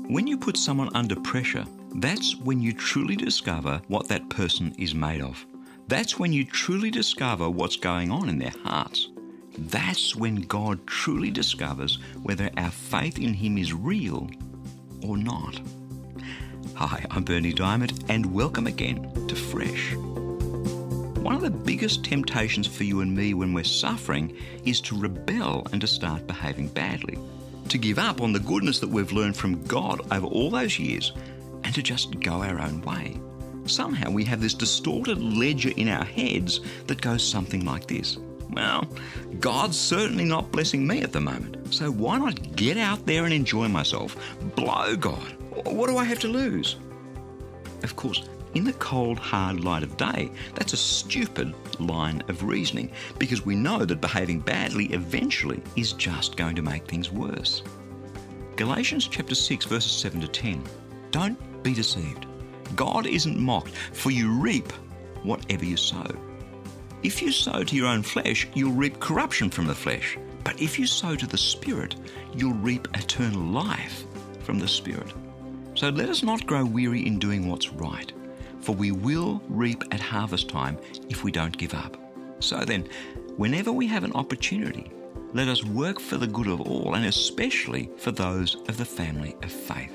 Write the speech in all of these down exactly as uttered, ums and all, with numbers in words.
When you put someone under pressure, that's when you truly discover what that person is made of. That's when you truly discover what's going on in their hearts. That's when God truly discovers whether our faith in Him is real or not. Hi, I'm Berni Dymet, and welcome again to Fresh. One of the biggest temptations for you and me when we're suffering is to rebel and to start behaving badly, to give up on the goodness that we've learned from God over all those years, and to just go our own way. Somehow we have this distorted ledger in our heads that goes something like this. Well, God's certainly not blessing me at the moment, so why not get out there and enjoy myself? Blow God. What do I have to lose? Of course, in the cold, hard light of day, that's a stupid line of reasoning, because we know that behaving badly eventually is just going to make things worse. Galatians chapter six, verses seven to ten. Don't be deceived. God isn't mocked, for you reap whatever you sow. If you sow to your own flesh, you'll reap corruption from the flesh. But if you sow to the Spirit, you'll reap eternal life from the Spirit. So let us not grow weary in doing what's right, for we will reap at harvest time if we don't give up. So then, whenever we have an opportunity, let us work for the good of all, and especially for those of the family of faith.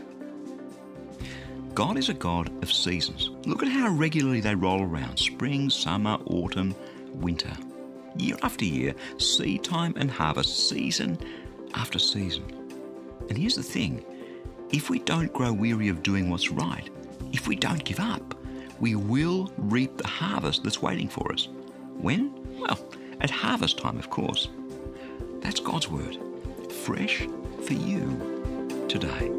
God is a God of seasons. Look at how regularly they roll around: spring, summer, autumn, winter. Year after year, seed time and harvest, season after season. And here's the thing: if we don't grow weary of doing what's right, if we don't give up, we will reap the harvest that's waiting for us. When? Well, at harvest time, of course. That's God's word, fresh for you today.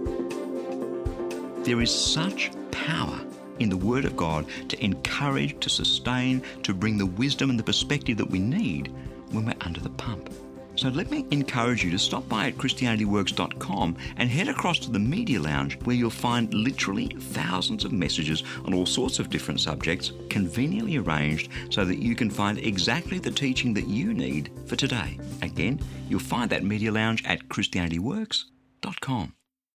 There is such power in the Word of God to encourage, to sustain, to bring the wisdom and the perspective that we need when we're under the pump. So let me encourage you to stop by at Christianity Works dot com and head across to the Media Lounge, where you'll find literally thousands of messages on all sorts of different subjects, conveniently arranged so that you can find exactly the teaching that you need for today. Again, you'll find that Media Lounge at Christianity Works dot com.